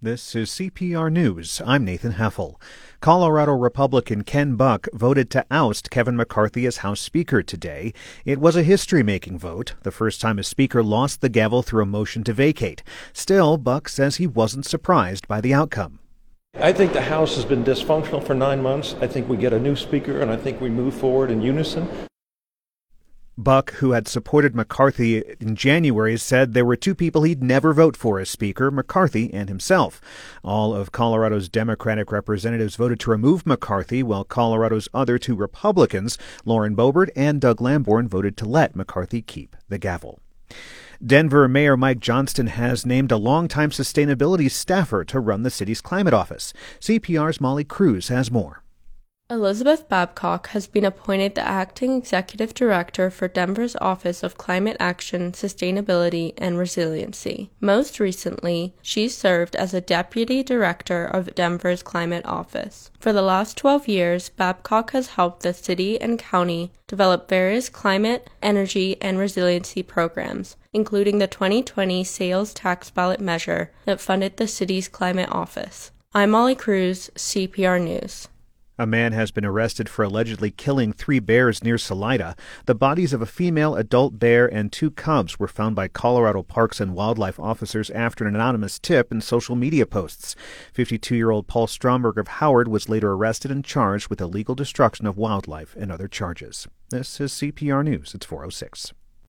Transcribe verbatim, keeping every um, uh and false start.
This is C P R News. I'm Nathan Heffel. Colorado Republican Ken Buck voted to oust Kevin McCarthy as House Speaker today. It was a history-making vote, the first time a speaker lost the gavel through a motion to vacate. Still, Buck says he wasn't surprised by the outcome. I think the House has been dysfunctional for nine months. I think we get a new speaker, and I think we move forward in unison. Buck, who had supported McCarthy in January, said there were two people he'd never vote for as Speaker, McCarthy and himself. All of Colorado's Democratic representatives voted to remove McCarthy, while Colorado's other two Republicans, Lauren Boebert and Doug Lamborn, voted to let McCarthy keep the gavel. Denver Mayor Mike Johnston has named a longtime sustainability staffer to run the city's climate office. C P R's Molly Cruz has more. Elizabeth Babcock has been appointed the acting executive director for Denver's Office of Climate Action, Sustainability, and Resiliency. Most recently, she served as a deputy director of Denver's climate office. For the last twelve years, Babcock has helped the city and county develop various climate, energy, and resiliency programs, including the twenty twenty sales tax ballot measure that funded the city's climate office. I'm Molly Cruz, C P R News. A man has been arrested for allegedly killing three bears near Salida. The bodies of a female adult bear and two cubs were found by Colorado Parks and Wildlife officers after an anonymous tip and social media posts. fifty-two-year-old Paul Stromberg of Howard was later arrested and charged with illegal destruction of wildlife and other charges. This is C P R News. It's four oh six.